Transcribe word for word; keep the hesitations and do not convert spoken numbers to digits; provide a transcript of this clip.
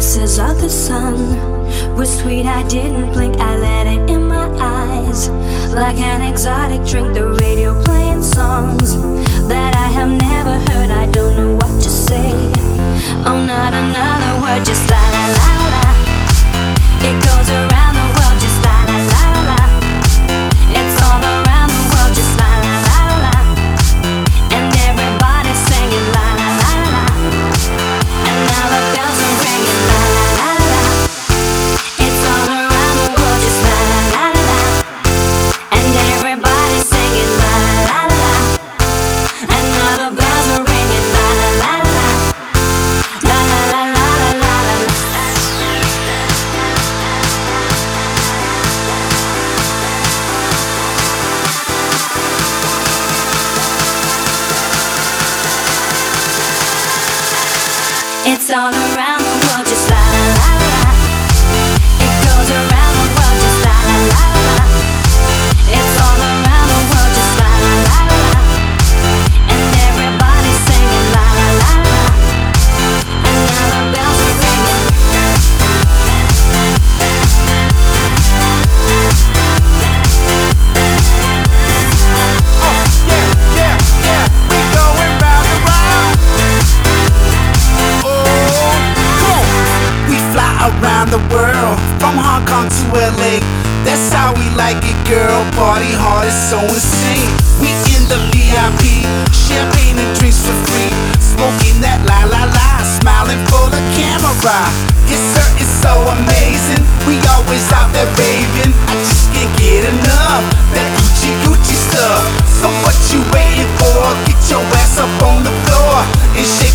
kisses of the sun were sweet, I didn't blink, I let it in my eyes. Like an exotic drink, the radio playing songs that I have never heard, I don't know what to say. Oh, not another word, just la la la la. It goes around the world, just la la la la. It's all around the world, just la la la la. And everybody's singing la la la la. And now the bells are ringing la la la la. It's all around the world, just la la la la. And everybody's singing la la la la. And now the bells are ringing la la la la. La la la la la la la. It's all around the world, just la la la la. It goes around the world, just la la la la. It's all around the world, just la la la la. And everybody's singing la la la la. And now the bells are ringing. Oh, yeah, yeah, yeah, we going round and round. Oh, cool. We fly around the world, from Hong Kong to L A. That's how we like it, girl. Party hard, it's so insane. We in the V I P, champagne and drinks for free. Smoking that la la la, smiling for the camera. Yes sir, it's so amazing. We always out there raving. I just can't get enough that Gucci Gucci stuff. So what you waiting for? Get your ass up on the floor and shake